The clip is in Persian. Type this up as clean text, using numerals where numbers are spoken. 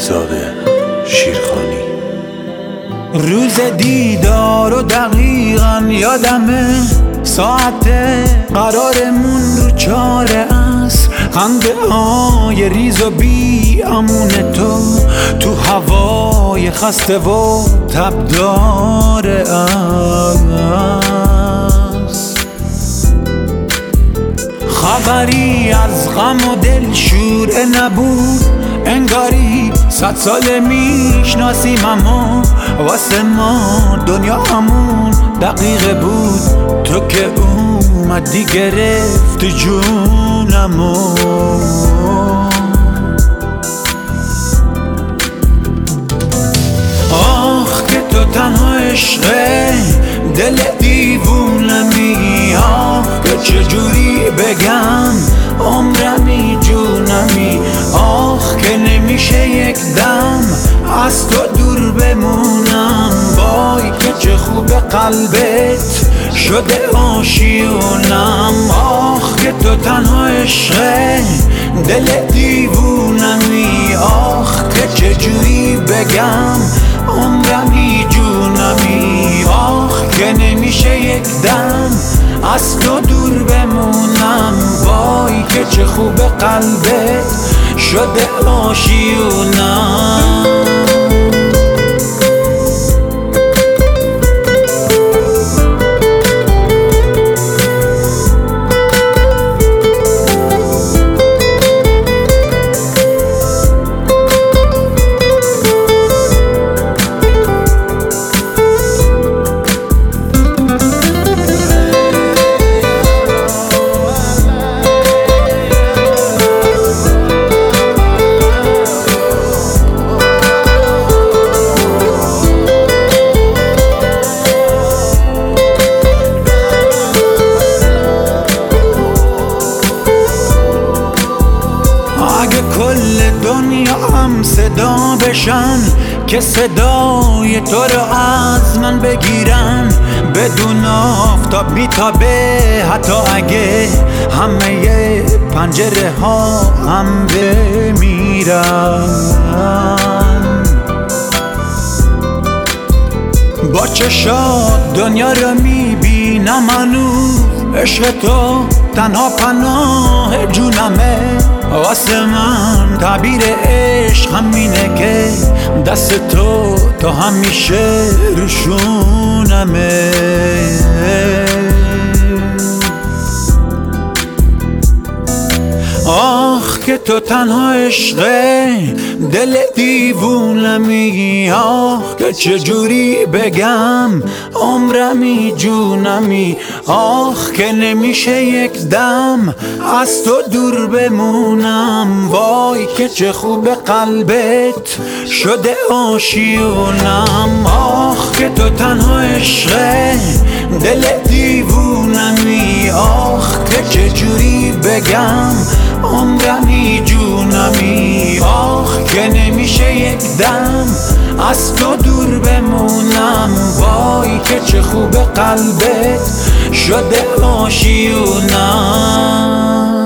بهزاد شیرخانی. روز دیدار و دقیقا یادمه، ساعت قرارمون رو 4 عصر، خنده های ریز و بی امون تو هوای خسته و تبدار است. خبری از غم و دلشوره نبود، انگاری 100 سال میشناسیم، اما واسه ما دنیا همون دقیقه بود. تو که اومدی گرفتی جونمو، آخ که تو تنها عشقه دل دیوونمی، آخ که چجوری بگم عمرمی جونمی، آخ که نمیشه یک دم از تو دور بمونم، وای که چه خوب قلبت شده آشیونم، آخ که تو تنها عشقه دل دیوونمی، آخ که چجوری بگم عمرمی جونمی، آخ که نمیشه یک دم از تو دور بمونم، وای که چه خوب قلبت شده آشیونم. کل دنیا هم صدا بشن که صدای تو رو از من بگیرن، بدون آفتاب میتابه حتی اگه همه پنجره ها هم بمیرن. با چشات دنیا رو میبینم هنوز، عشق تو تنها پناه جونمه، واسه من تعبیر عشق همینه که دست تو همیشه روشونمه. آخ که تو تنها عشقه دل دیوونمی، آخ که چجوری بگم عمرمی جونمی، آخ که نمیشه یک دم از تو دور بمونم، وای که چه خوب قلبت شده آشیونم، آخ که تو تنها عشقه دل دیوونمی، آخ که چجوری بگم عمرمی جونمی، آخ که نمیشه یک دم از تو دور بمونم، وای که چه خوب قلبت شده آشیونم.